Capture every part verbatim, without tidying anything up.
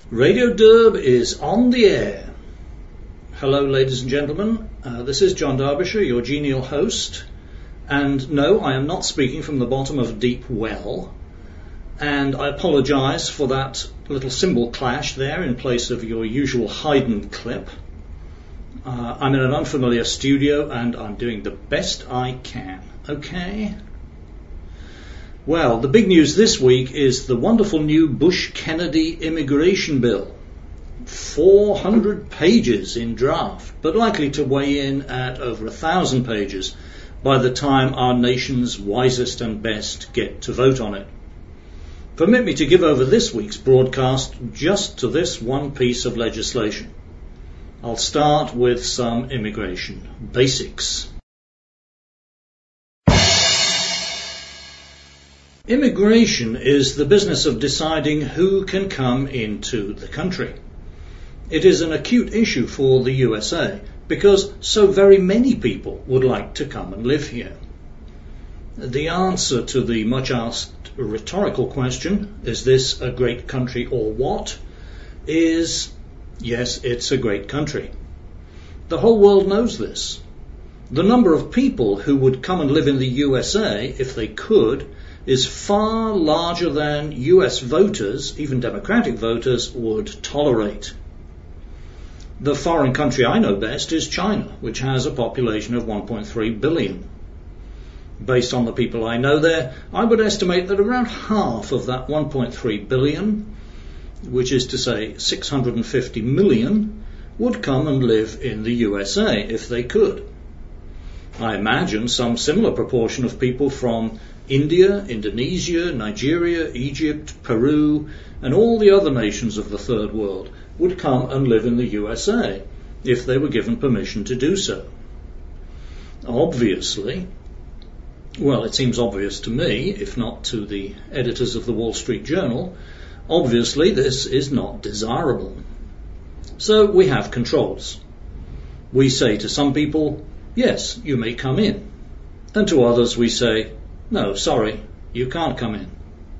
Radio Derb is on the air. Hello, ladies and gentlemen. Uh, this is John Derbyshire, your genial host. And no, I am not speaking from the bottom of a deep well. And I apologise for that little cymbal clash there in place of your usual Haydn clip. Uh, I'm in an unfamiliar studio and I'm doing the best I can. Okay? Well, the big news this week is the wonderful new Bush-Kennedy immigration bill. four hundred pages in draft, but likely to weigh in at over a thousand pages by the time our nation's wisest and best get to vote on it. Permit me to give over this week's broadcast just to this one piece of legislation. I'll start with some immigration basics. Immigration is the business of deciding who can come into the country. It is an acute issue for the U S A because so very many people would like to come and live here. The answer to the much asked rhetorical question, is this a great country or what, is yes, it's a great country. The whole world knows this. The number of people who would come and live in the U S A if they could is far larger than U S voters, even Democratic voters, would tolerate. The foreign country I know best is China, which has a population of one point three billion. Based on the people I know there, I would estimate that around half of that one point three billion, which is to say six hundred fifty million, would come and live in the U S A if they could. I imagine some similar proportion of people from India, Indonesia, Nigeria, Egypt, Peru, and all the other nations of the Third World would come and live in the U S A if they were given permission to do so. Obviously, well, it seems obvious to me, if not to the editors of the Wall Street Journal, obviously this is not desirable. So we have controls. We say to some people, yes, you may come in. And to others we say, no, sorry, you can't come in.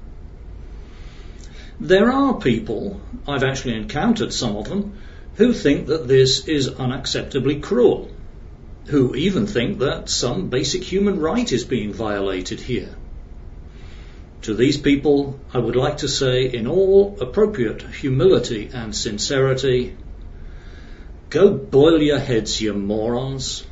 There are people, I've actually encountered some of them, who think that this is unacceptably cruel, who even think that some basic human right is being violated here. To these people, I would like to say in all appropriate humility and sincerity, go boil your heads, you morons.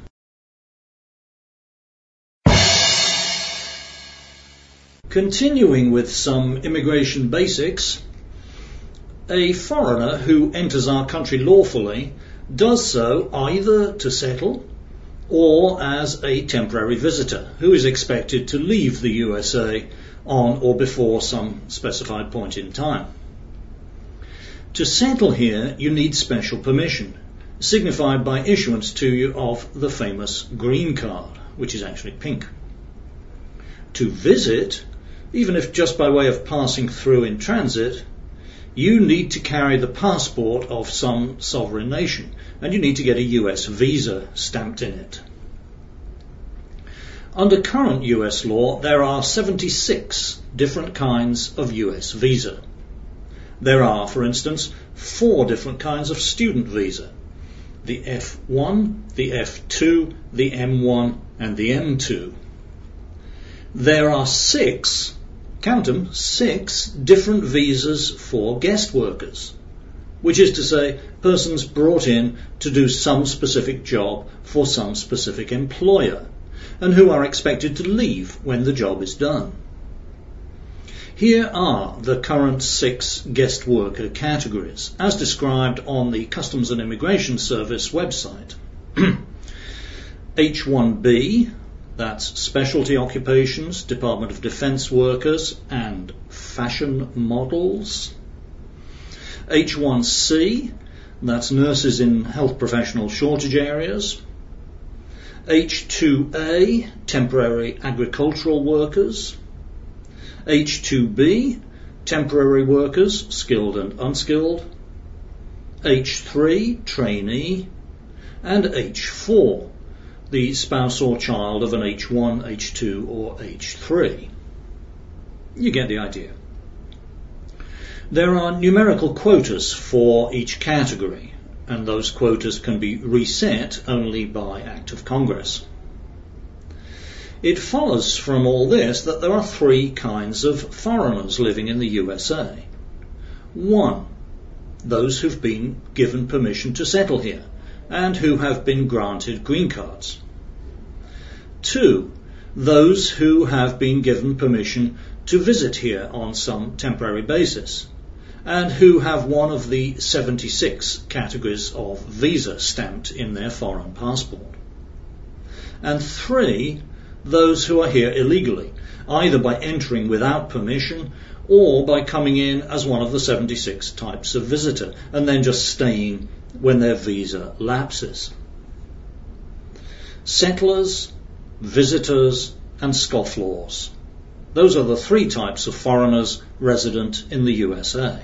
Continuing with some immigration basics, a foreigner who enters our country lawfully does so either to settle or as a temporary visitor who is expected to leave the U S A on or before some specified point in time. To settle here, you need special permission, signified by issuance to you of the famous green card, which is actually pink. To visit, even if just by way of passing through in transit, you need to carry the passport of some sovereign nation, and you need to get a U S visa stamped in it. Under current U S law, there are seventy-six different kinds of U S visa. There are, for instance, four different kinds of student visa: the F one, the F two, the M one, and the M two. There are six, count them, six different visas for guest workers, which is to say persons brought in to do some specific job for some specific employer, and who are expected to leave when the job is done. Here are the current six guest worker categories, as described on the Customs and Immigration Service website. H one B, that's specialty occupations, Department of Defense workers, and fashion models. H one C, that's nurses in health professional shortage areas. H two A, temporary agricultural workers. H two B, temporary workers, skilled and unskilled. H three, trainee. And H four, the spouse or child of an H one, H two or H three. You get the idea. There are numerical quotas for each category, and those quotas can be reset only by Act of Congress. It follows from all this that there are three kinds of foreigners living in the U S A. One, those who've been given permission to settle here and who have been granted green cards. Two, those who have been given permission to visit here on some temporary basis and who have one of the seventy-six categories of visa stamped in their foreign passport. And three, those who are here illegally, either by entering without permission or by coming in as one of the seventy-six types of visitor and then just staying when their visa lapses. Settlers, visitors and scofflaws. Those are the three types of foreigners resident in the U S A.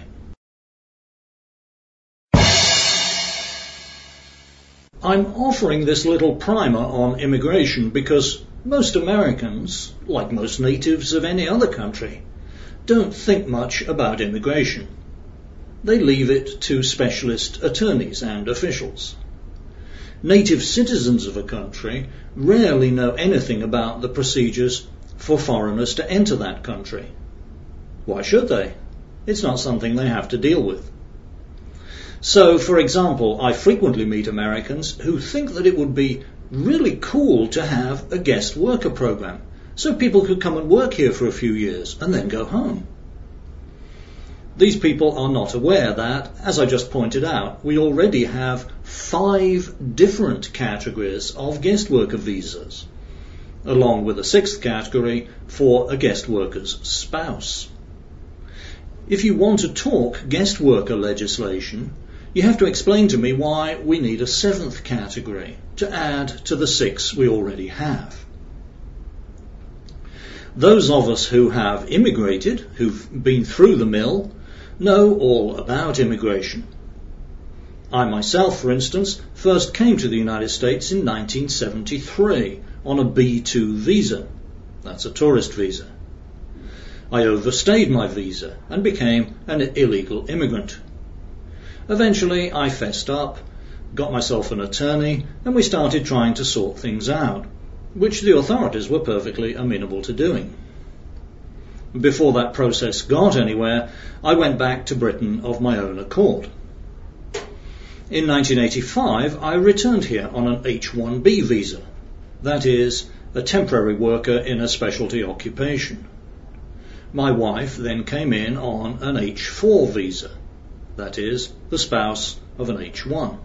I'm offering this little primer on immigration because most Americans, like most natives of any other country, don't think much about immigration. They leave it to specialist attorneys and officials. Native citizens of a country rarely know anything about the procedures for foreigners to enter that country. Why should they? It's not something they have to deal with. So, for example, I frequently meet Americans who think that it would be really cool to have a guest worker program, so people could come and work here for a few years and then go home. These people are not aware that, as I just pointed out, we already have five different categories of guest worker visas, along with a sixth category for a guest worker's spouse. If you want to talk guest worker legislation, you have to explain to me why we need a seventh category to add to the six we already have. Those of us who have immigrated, who've been through the mill, know all about immigration. I myself, for instance, first came to the United States in nineteen seventy-three on a B two visa. That's a tourist visa. I overstayed my visa and became an illegal immigrant. Eventually I fessed up, got myself an attorney, and we started trying to sort things out, which the authorities were perfectly amenable to doing. Before that process got anywhere, I went back to Britain of my own accord. In nineteen eighty-five, I returned here on an H one B visa, that is, a temporary worker in a specialty occupation. My wife then came in on an H four visa, that is, the spouse of an H one.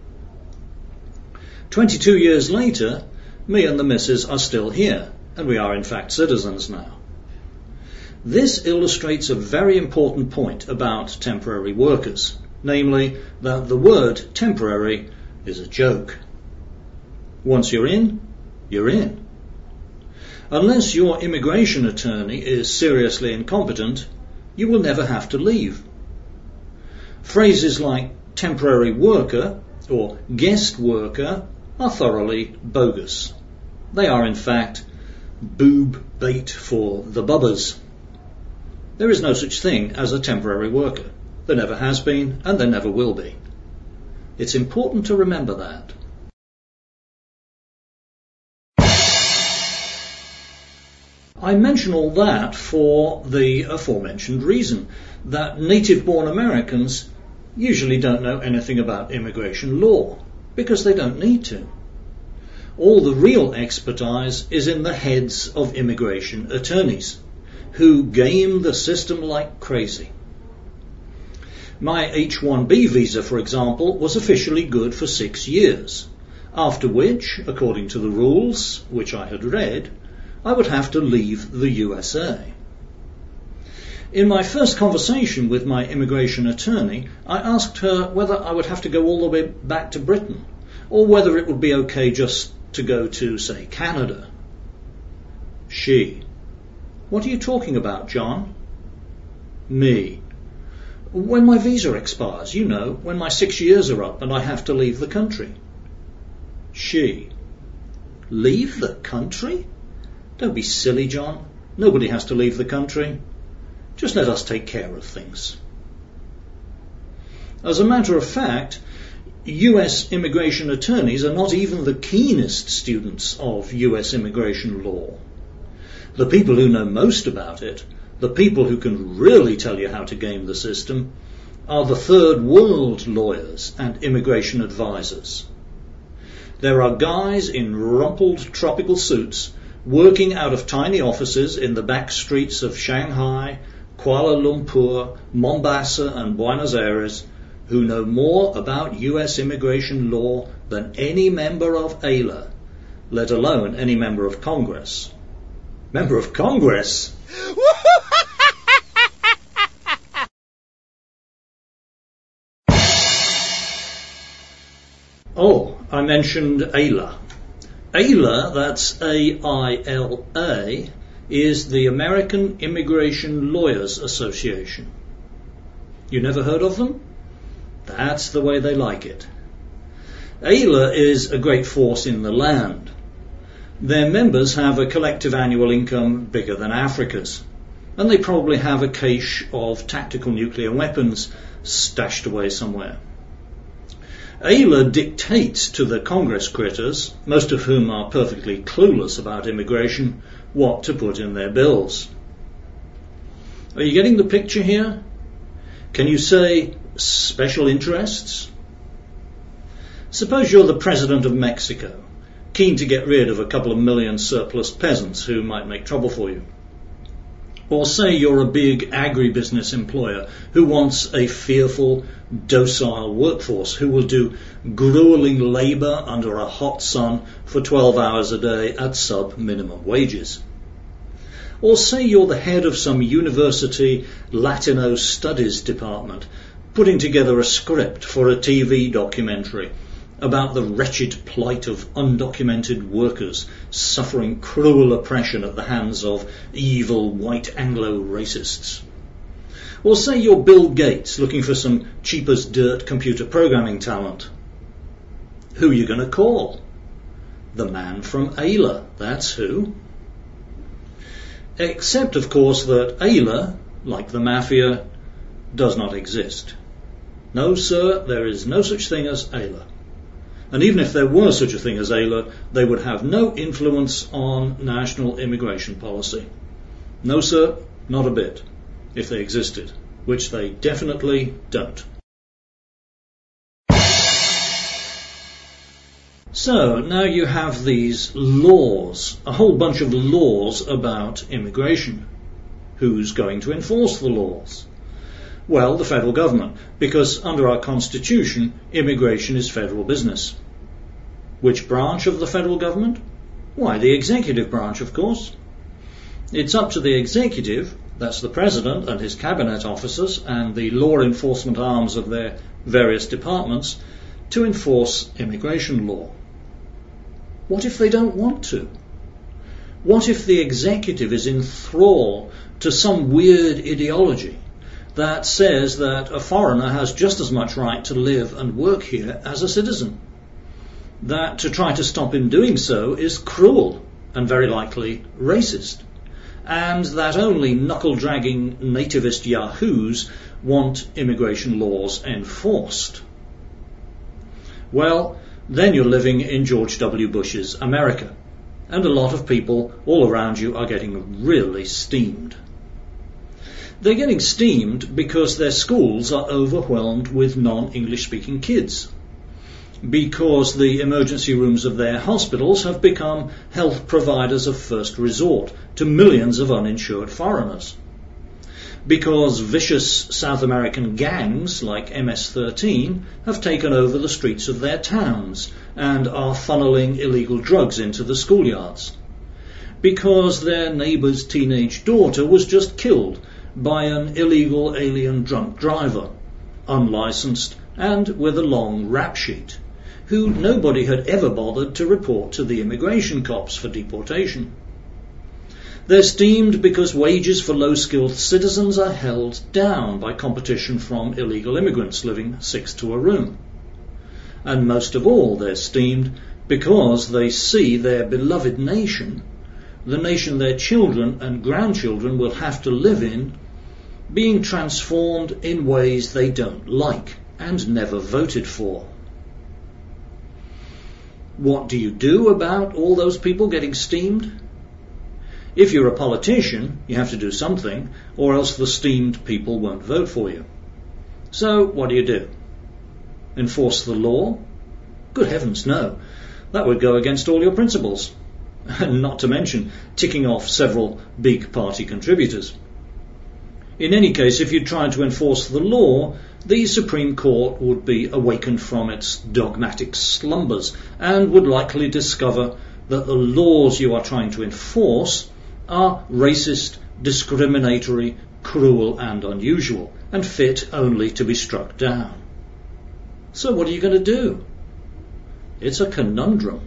Twenty-two years later, me and the missus are still here, and we are in fact citizens now. This illustrates a very important point about temporary workers, namely that the word temporary is a joke. Once you're in, you're in. Unless your immigration attorney is seriously incompetent, you will never have to leave. Phrases like temporary worker or guest worker are thoroughly bogus. They are in fact boob bait for the bubbers. There is no such thing as a temporary worker. There never has been and there never will be. It's important to remember that. I mention all that for the aforementioned reason, that native-born Americans usually don't know anything about immigration law, because they don't need to. All the real expertise is in the heads of immigration attorneys, who game the system like crazy. My H one B visa, for example, was officially good for six years, after which, according to the rules, which I had read, I would have to leave the U S A. In my first conversation with my immigration attorney, I asked her whether I would have to go all the way back to Britain, or whether it would be okay just to go to, say, Canada. She: "What are you talking about, John?" Me: "When my visa expires, you know, when my six years are up and I have to leave the country." She: "Leave the country? Don't be silly, John. Nobody has to leave the country. Just let us take care of things." As a matter of fact, U S immigration attorneys are not even the keenest students of U S immigration law. The people who know most about it, the people who can really tell you how to game the system, are the third world lawyers and immigration advisors. There are guys in rumpled tropical suits working out of tiny offices in the back streets of Shanghai, Kuala Lumpur, Mombasa and Buenos Aires who know more about U S immigration law than any member of A L A, let alone any member of Congress. Member of Congress? Oh, I mentioned A L A. A L A, that's A I L A, is the American Immigration Lawyers Association. You never heard of them? That's the way they like it. A L A is a great force in the land. Their members have a collective annual income bigger than Africa's, and they probably have a cache of tactical nuclear weapons stashed away somewhere. A L A dictates to the Congress critters, most of whom are perfectly clueless about immigration, what to put in their bills. Are you getting the picture here? Can you say special interests? Suppose you're the President of Mexico, keen to get rid of a couple of million surplus peasants who might make trouble for you. Or say you're a big agribusiness employer who wants a fearful, docile workforce who will do grueling labour under a hot sun for twelve hours a day at sub-minimum wages. Or say you're the head of some university Latino studies department putting together a script for a T V documentary about the wretched plight of undocumented workers suffering cruel oppression at the hands of evil white Anglo-racists. Or say you're Bill Gates looking for some cheap as dirt computer programming talent. Who are you going to call? The man from A L A, that's who. Except, of course, that A L A, like the mafia, does not exist. No, sir, there is no such thing as A L A. And even if there were such a thing as A L A, they would have no influence on national immigration policy. No, sir, not a bit, if they existed, which they definitely don't. So, now you have these laws, a whole bunch of laws about immigration. Who's going to enforce the laws? Well, the federal government, because under our Constitution, immigration is federal business. Which branch of the federal government? Why, the executive branch, of course. It's up to the executive, that's the president and his cabinet officers and the law enforcement arms of their various departments, to enforce immigration law. What if they don't want to? What if the executive is in thrall to some weird ideology that says that a foreigner has just as much right to live and work here as a citizen? That to try to stop him doing so is cruel and very likely racist, and that only knuckle-dragging nativist yahoos want immigration laws enforced. Well, then you're living in George W. Bush's America, and a lot of people all around you are getting really steamed. They're getting steamed because their schools are overwhelmed with non-English speaking kids, because the emergency rooms of their hospitals have become health providers of first resort to millions of uninsured foreigners, because vicious South American gangs like M S thirteen have taken over the streets of their towns and are funneling illegal drugs into the schoolyards, because their neighbour's teenage daughter was just killed by an illegal alien drunk driver, unlicensed and with a long rap sheet, who nobody had ever bothered to report to the immigration cops for deportation. They're steamed because wages for low-skilled citizens are held down by competition from illegal immigrants living six to a room. And most of all, they're steamed because they see their beloved nation, the nation their children and grandchildren will have to live in, being transformed in ways they don't like, and never voted for. What do you do about all those people getting steamed? If you're a politician, you have to do something, or else the steamed people won't vote for you. So what do you do? Enforce the law? Good heavens, no. That would go against all your principles. And not to mention ticking off several big party contributors. In any case, if you tried to enforce the law, the Supreme Court would be awakened from its dogmatic slumbers and would likely discover that the laws you are trying to enforce are racist, discriminatory, cruel and unusual, and fit only to be struck down. So what are you going to do? It's a conundrum.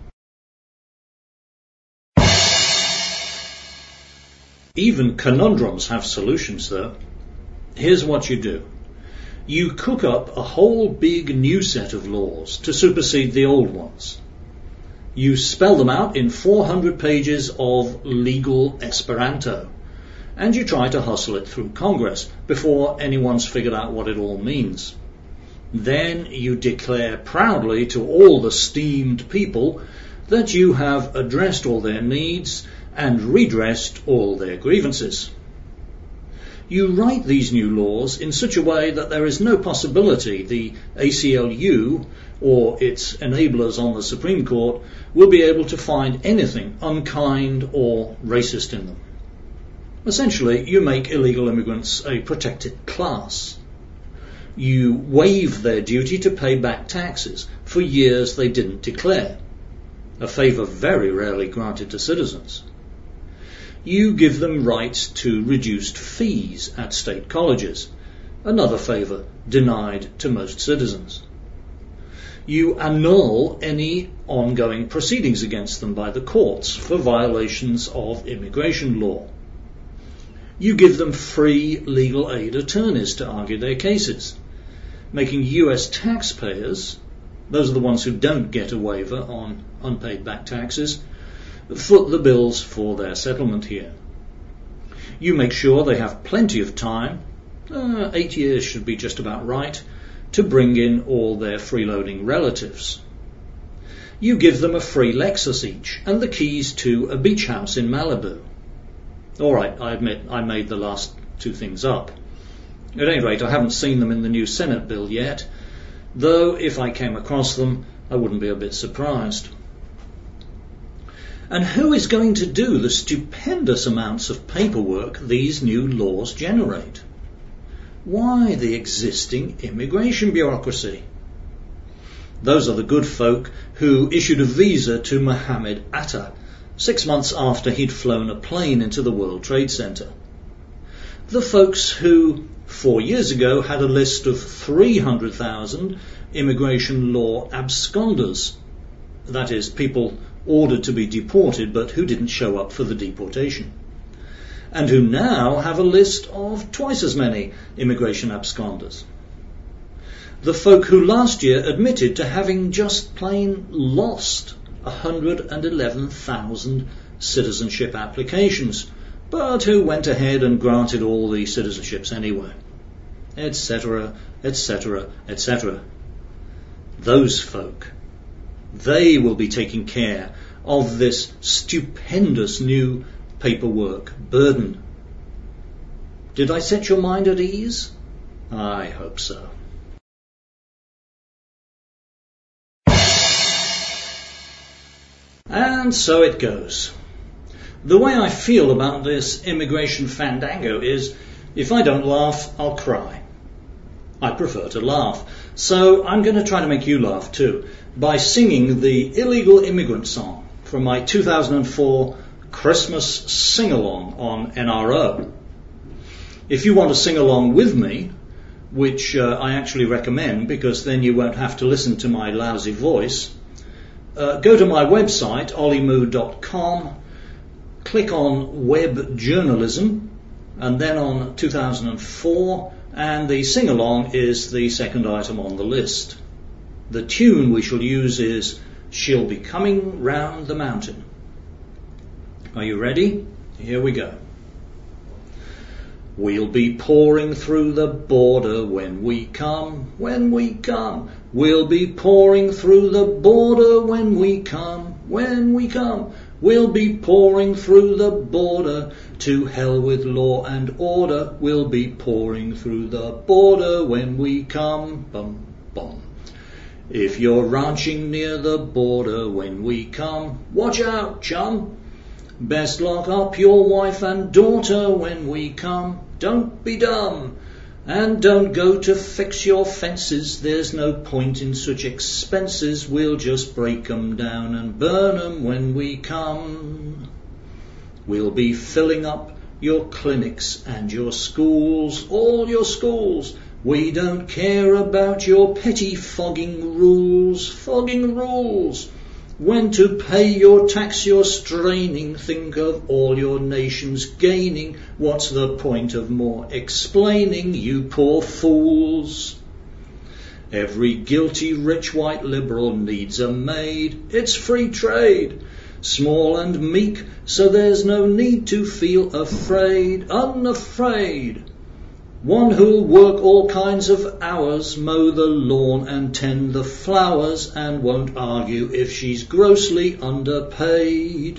Even conundrums have solutions, though. Here's what you do. You cook up a whole big new set of laws to supersede the old ones. You spell them out in four hundred pages of legal Esperanto, and you try to hustle it through Congress before anyone's figured out what it all means. Then you declare proudly to all the steamed people that you have addressed all their needs and redressed all their grievances. You write these new laws in such a way that there is no possibility the A C L U or its enablers on the Supreme Court will be able to find anything unkind or racist in them. Essentially, you make illegal immigrants a protected class. You waive their duty to pay back taxes for years they didn't declare, a favour very rarely granted to citizens. You give them rights to reduced fees at state colleges, another favour denied to most citizens. You annul any ongoing proceedings against them by the courts for violations of immigration law. You give them free legal aid attorneys to argue their cases, making U S taxpayers, those are the ones who don't get a waiver on unpaid back taxes, foot the bills for their settlement here. You make sure they have plenty of time, uh, eight years should be just about right, to bring in all their freeloading relatives. You give them a free Lexus each and the keys to a beach house in Malibu. All right, I admit I made the last two things up. At any rate, I haven't seen them in the new Senate bill yet, though if I came across them, I wouldn't be a bit surprised. And who is going to do the stupendous amounts of paperwork these new laws generate? Why, the existing immigration bureaucracy. Those are the good folk who issued a visa to Mohammed Atta six months after he'd flown a plane into the World Trade Center. The folks who, four years ago, had a list of three hundred thousand immigration law absconders, that is, people ordered to be deported but who didn't show up for the deportation, and who now have a list of twice as many immigration absconders. The folk who last year admitted to having just plain lost one hundred eleven thousand citizenship applications, but who went ahead and granted all the citizenships anyway, etc, etc, et cetera. Those folk, they will be taking care of this stupendous new paperwork burden. Did I set your mind at ease? I hope so. And so it goes. The way I feel about this immigration fandango is, if I don't laugh, I'll cry. I prefer to laugh, so I'm going to try to make you laugh too, by singing the Illegal Immigrant Song from my two thousand four Christmas sing-along on N R O. If you want to sing along with me, which uh, I actually recommend because then you won't have to listen to my lousy voice, uh, go to my website, ollie moo dot com, click on Web Journalism, and then on two thousand four, and the sing-along is the second item on the list. The tune we shall use is She'll Be Coming Round the Mountain. Are you ready? Here we go. We'll be pouring through the border when we come, when we come. We'll be pouring through the border when we come, when we come. We'll be pouring through the border, to hell with law and order. We'll be pouring through the border when we come, bum, bum. If you're ranching near the border when we come, watch out, chum. Best lock up your wife and daughter when we come. Don't be dumb. And don't go to fix your fences. There's no point in such expenses. We'll just break 'em down and burn 'em when we come. We'll be filling up your clinics and your schools, all your schools. We don't care about your pettifogging rules, fogging rules. When to pay your tax you're straining, think of all your nation's gaining. What's the point of more explaining, you poor fools? Every guilty rich white liberal needs a maid. It's free trade, small and meek, so there's no need to feel afraid, unafraid. One who'll work all kinds of hours, mow the lawn and tend the flowers, and won't argue if she's grossly underpaid.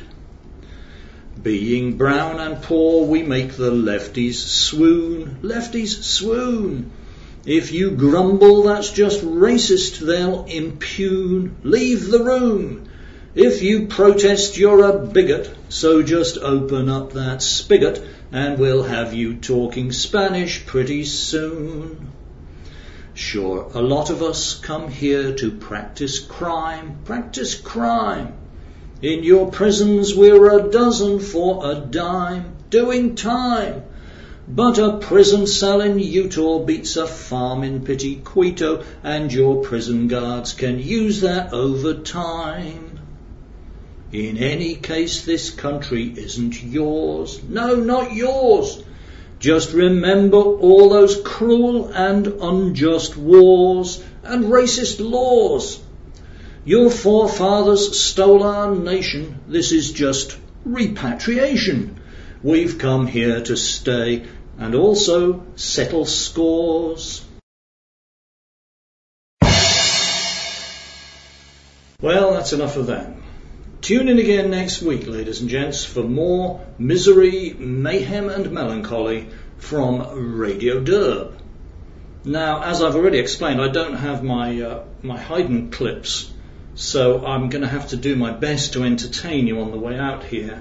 Being brown and poor, we make the lefties swoon, lefties swoon. If you grumble, that's just racist, they'll impugn. Leave the room. If you protest, you're a bigot, so just open up that spigot and we'll have you talking Spanish pretty soon. Sure, a lot of us come here to practice crime, practice crime. In your prisons we're a dozen for a dime, doing time. But a prison cell in Utah beats a farm in Pitiquito, and your prison guards can use that overtime. In any case, this country isn't yours. No, not yours. Just remember all those cruel and unjust wars and racist laws. Your forefathers stole our nation. This is just repatriation. We've come here to stay and also settle scores. Well, that's enough of that. Tune in again next week, ladies and gents, for more misery, mayhem and melancholy from Radio Derb. Now, as I've already explained, I don't have my uh, my Haydn clips, so I'm going to have to do my best to entertain you on the way out here.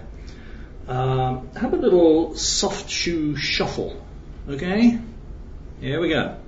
Uh, have a little soft shoe shuffle, okay? Here we go.